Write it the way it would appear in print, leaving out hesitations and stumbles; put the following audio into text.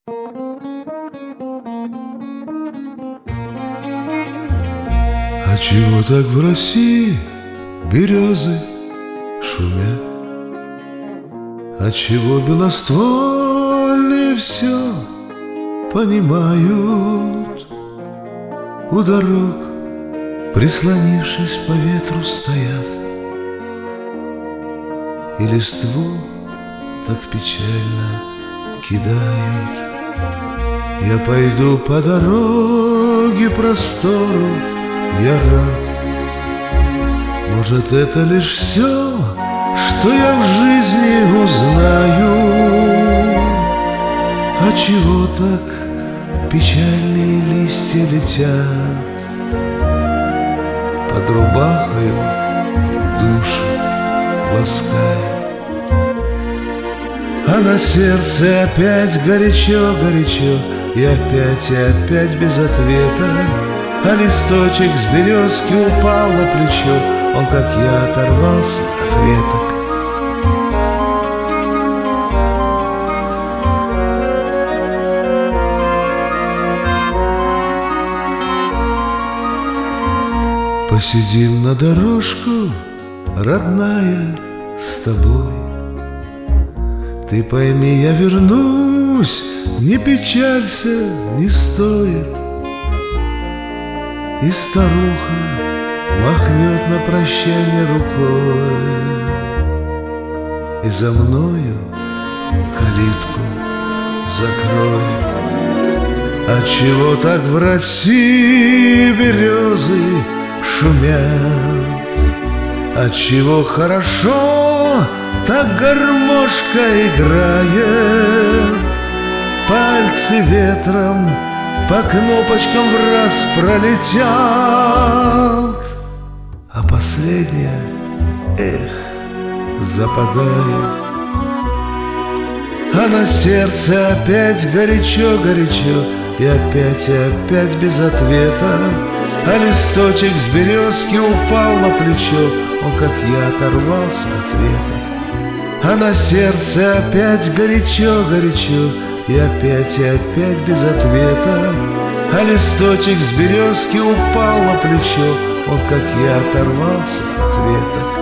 А чего так в России березы шумят? А чего белоствольные все понимают? У дорог, прислонившись по ветру, стоят, и листву так печально кидают. Я пойду по дороге простору, я рад. Может, это лишь все, что я в жизни узнаю. А чего так печальные листья летят? Под рубахою душу лаская, а на сердце опять горячо-горячо, и опять без ответа. А листочек с березки упал на плечо, он, как я, оторвался от веток. Посидим на дорожку, родная, с тобой. Ты пойми, я вернусь, не печалься, не стоит. И старуха махнет на прощание рукой, и за мною калитку закроет. Отчего так в России березы шумят? Отчего хорошо так гармошка играет? Пальцы ветром по кнопочкам враз пролетят, а последняя, западает. А на сердце опять горячо-горячо, и опять без ответа. А листочек с березки упал на плечо, он, как я, оторвался от веток. А на сердце опять горячо-горячо, и опять без ответа. А листочек с березки упал на плечо, он, как я, оторвался от веток.